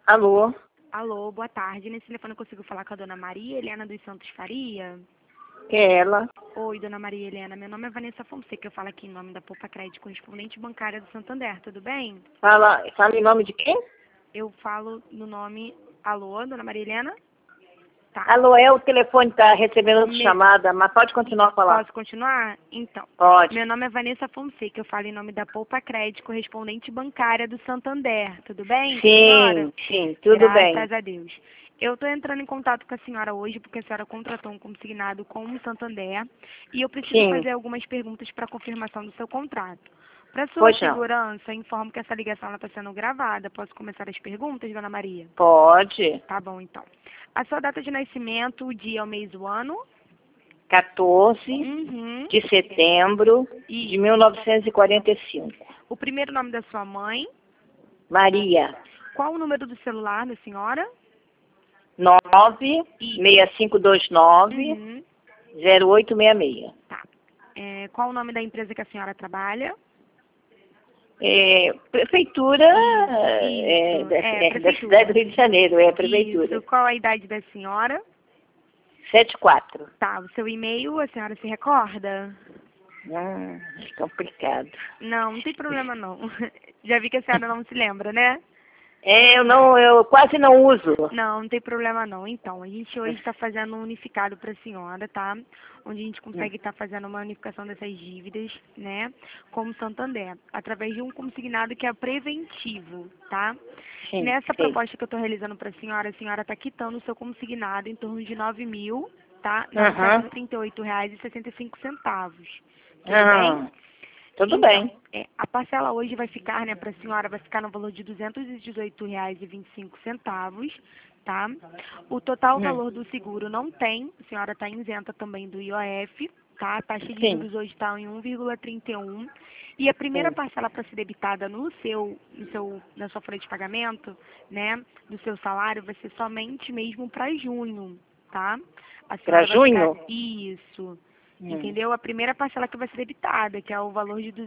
Alô? Alô, boa tarde. Nesse telefone eu consigo falar com a dona Maria Helena dos Santos Faria? É ela? Oi, dona Maria Helena. Meu nome é Vanessa Fonseca. Eu falo aqui em nome da Poupa Crédito, correspondente bancária do Santander. Tudo bem? Fala em nome de quem? Eu falo no nome... Alô, dona Maria Helena? Tá. Alô, o telefone está recebendo outra chamada, mas pode continuar a falar. Posso continuar? Então. Pode. Meu nome é Vanessa Fonseca. Eu falo em nome da Poupa Crédito, correspondente bancária do Santander. Tudo bem, senhora? Sim, tudo bem. Graças a Deus. Eu estou entrando em contato com a senhora hoje porque a senhora contratou um consignado com o Santander e eu preciso Sim. fazer algumas perguntas para confirmação do seu contrato. Para sua Pois não. segurança, informo que essa ligação está sendo gravada. Posso começar as perguntas, dona Maria? Pode. Tá bom, então. A sua data de nascimento, o dia, o mês, o ano? 14 de setembro de 1945. O primeiro nome da sua mãe? Maria. Qual o número do celular da senhora? 96529 0866. Tá. Qual o nome da empresa que a senhora trabalha? Prefeitura da cidade do Rio de Janeiro, prefeitura. Isso. Qual a idade da senhora? 74. Tá. O seu e-mail, a senhora se recorda? É complicado. Não tem problema não. Já vi que a senhora não se lembra, né? Eu quase não uso. Não tem problema não. Então, a gente hoje está fazendo um unificado para a senhora, tá? Onde a gente consegue estar fazendo uma unificação dessas dívidas, né? Como Santander, através de um consignado que é preventivo, tá? Sim, Nessa sim. proposta que eu estou realizando para a senhora está quitando o seu consignado em torno de 9.000, tá? R$ 938,65. Tudo bem? Tudo Então, bem. a parcela hoje vai ficar, né, para a senhora, vai ficar no valor de R$ 218,25, tá? O total valor do seguro não tem, a senhora está isenta também do IOF, tá? A taxa de juros hoje está em 1,31. E a primeira parcela para ser debitada na sua folha de pagamento, né, do seu salário, vai ser somente mesmo para junho, tá? Para junho? Isso. Entendeu? A primeira parcela que vai ser debitada, que é o valor de R$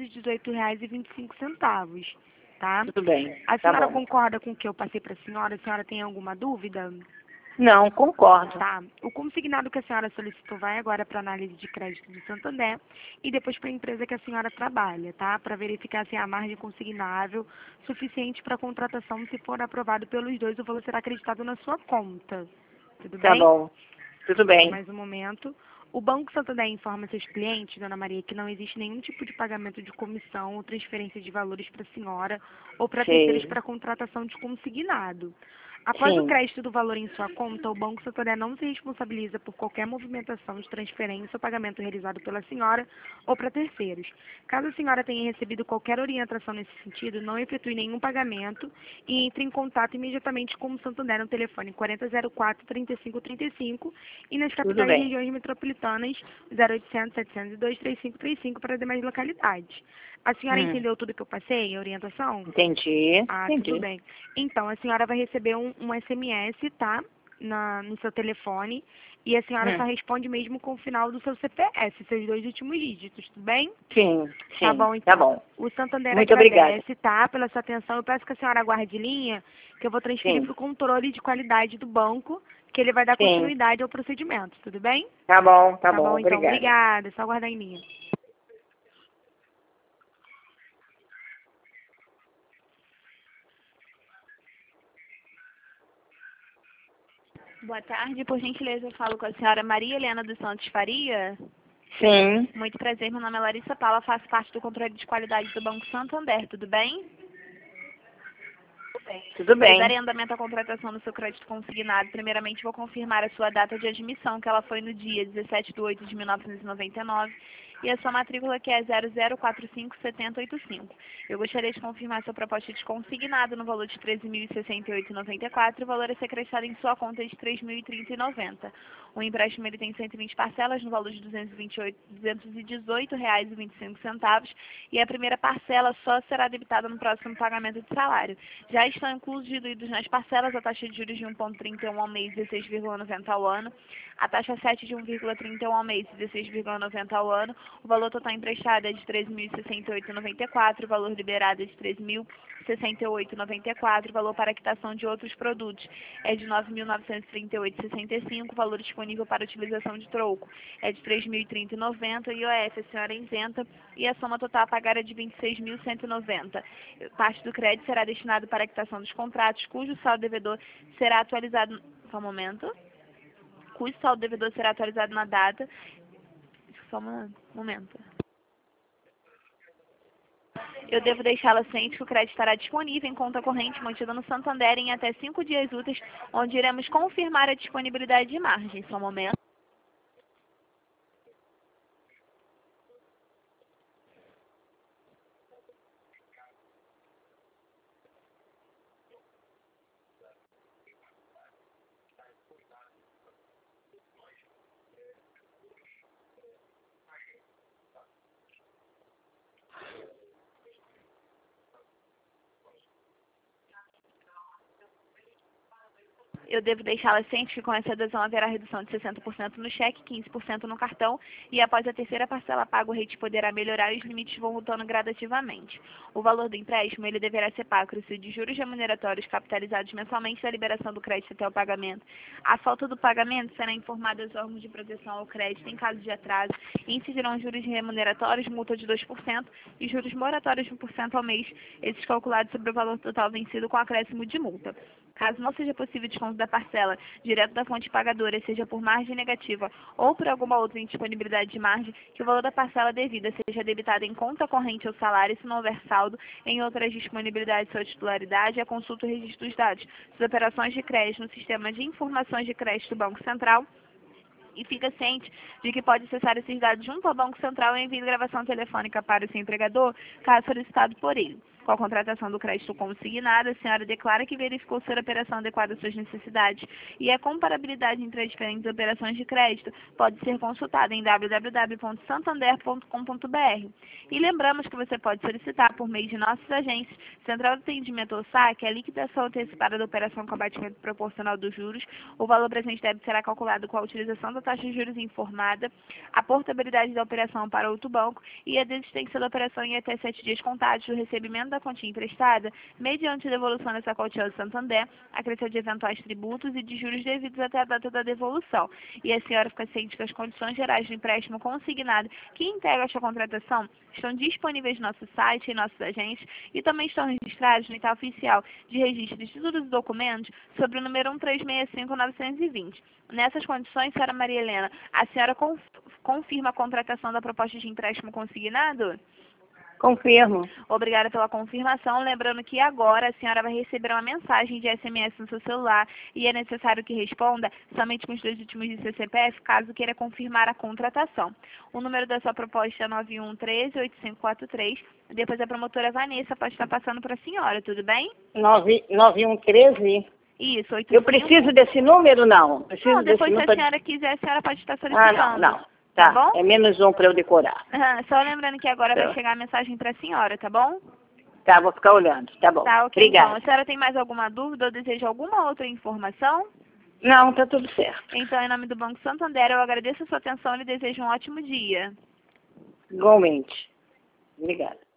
218,25, tá? Tudo bem. A Tá senhora bom. concorda com o que eu passei para a senhora? A senhora tem alguma dúvida? Não, concordo. Tá. O consignado que a senhora solicitou vai agora para análise de crédito do Santander e depois para a empresa que a senhora trabalha, tá? Para verificar se há margem consignável suficiente para a contratação. Se for aprovado pelos dois, o valor será acreditado na sua conta. Tudo bem? Tá bom. Tudo bem. Mais um momento. O Banco Santander informa seus clientes, dona Maria, que não existe nenhum tipo de pagamento de comissão ou transferência de valores para a senhora ou para terceiros para contratação de consignado. Após o crédito do valor em sua conta, o Banco Santander não se responsabiliza por qualquer movimentação de transferência ou pagamento realizado pela senhora ou para terceiros. Caso a senhora tenha recebido qualquer orientação nesse sentido, não efetue nenhum pagamento e entre em contato imediatamente com o Santander no telefone 4004-3535 e nas capitais e regiões metropolitanas 0800 702 3535 para demais localidades. A senhora entendeu tudo que eu passei, a orientação? Entendi. Tudo bem. Então, a senhora vai receber um SMS, tá? No seu telefone. E a senhora só responde mesmo com o final do seu CPF, seus 2 últimos dígitos, tudo bem? Sim. Tá bom, então. Tá bom. O Santander Muito agradece, tá? Pela sua atenção. Eu peço que a senhora aguarde linha, que eu vou transferir para o controle de qualidade do banco, que ele vai dar continuidade ao procedimento, tudo bem? Tá bom, Tá bom, então. Obrigada. Obrigada. Só aguardar em linha. Boa tarde, por gentileza eu falo com a senhora Maria Helena dos Santos Faria. Sim. Muito prazer, meu nome é Larissa Paula, faço parte do controle de qualidade do Banco Santander, tudo bem? Tudo Eu bem. darei andamento à contratação do seu crédito consignado. Primeiramente, vou confirmar a sua data de admissão, que ela foi no dia 17 de 8 de 1999, e a sua matrícula, que é 00457085. Eu gostaria de confirmar sua proposta de consignado no valor de R$ 13.068,94 e o valor a ser acrescido em sua conta de R$ 3.030,90. O empréstimo ele tem 120 parcelas no valor de R$ 218,25 e a primeira parcela só será debitada no próximo pagamento de salário. Já estão incluídos nas parcelas a taxa de juros de 1,31 ao mês e 16,90 ao ano, a taxa 7 de 1,31 ao mês e 16,90 ao ano, O valor total emprestado é de R$ 3.068,94, o valor liberado é de R$ 3.068,94, o valor para quitação de outros produtos é de R$ 9.938,65, o valor disponível para utilização de troco é de R$ 3.030,90, IOF a senhora é isenta e a soma total a pagar é de R$ 26.190. Parte do crédito será destinado para a quitação dos contratos, cujo saldo devedor será atualizado... Só um momento. Cujo saldo devedor será atualizado na data... Só um momento. Eu devo deixá-la ciente que o crédito estará disponível em conta corrente mantida no Santander em até 5 dias úteis, onde iremos confirmar a disponibilidade de margem. Só um momento. Eu devo deixá-la ciente que com essa adesão haverá redução de 60% no cheque, 15% no cartão e após a terceira parcela paga o rate poderá melhorar e os limites vão voltando gradativamente. O valor do empréstimo ele deverá ser pago se de juros remuneratórios capitalizados mensalmente da liberação do crédito até o pagamento. A falta do pagamento será informada aos órgãos de proteção ao crédito em caso de atraso e incidirão juros remuneratórios, multa de 2% e juros moratórios de 1% ao mês, esses calculados sobre o valor total vencido com acréscimo de multa. Caso não seja possível desconto da parcela direto da fonte pagadora, seja por margem negativa ou por alguma outra indisponibilidade de margem, que o valor da parcela devida seja debitado em conta corrente ou salário, se não houver saldo em outras disponibilidades ou titularidade, a consulta o registro dos dados das operações de crédito no sistema de informações de crédito do Banco Central e fica ciente de que pode acessar esses dados junto ao Banco Central e enviar gravação telefônica para o seu empregador, caso solicitado por ele. Com a contratação do crédito consignado, a senhora declara que verificou ser a operação adequada às suas necessidades e a comparabilidade entre as diferentes operações de crédito pode ser consultada em www.santander.com.br. E lembramos que você pode solicitar por meio de nossas agências, Central de Atendimento ou SAC, a liquidação antecipada da operação com abatimento proporcional dos juros. O valor presente deve será calculado com a utilização da taxa de juros informada, a portabilidade da operação para outro banco e a desistência da operação em até 7 dias contados do recebimento da quantia emprestada, mediante devolução dessa quantia ao Santander, acrescento de eventuais tributos e de juros devidos até a data da devolução. E a senhora fica ciente que as condições gerais do empréstimo consignado que integra esta contratação estão disponíveis no nosso site, em nossas agências, e também estão registrados no item oficial de registro de títulos e documentos sobre o número 1365920. Nessas condições, senhora Maria Helena, a senhora confirma a contratação da proposta de empréstimo consignado? Confirmo. Obrigada pela confirmação. Lembrando que agora a senhora vai receber uma mensagem de SMS no seu celular e é necessário que responda somente com os 2 últimos de seu CPF, caso queira confirmar a contratação. O número da sua proposta é 9113-8543. Depois a promotora Vanessa pode estar passando para a senhora, tudo bem? 9113? Isso, 85... Eu preciso desse número, não? Preciso não, depois desse se a senhora quiser, a senhora pode estar solicitando. não. Tá bom? É menos um para eu decorar. Só lembrando que agora vai chegar a mensagem para a senhora, tá bom? Tá, vou ficar olhando. Tá bom. Tá, ok. Obrigada. Então, a senhora tem mais alguma dúvida ou deseja alguma outra informação? Não, tá tudo certo. Então, em nome do Banco Santander, eu agradeço a sua atenção e lhe desejo um ótimo dia. Igualmente. Obrigada.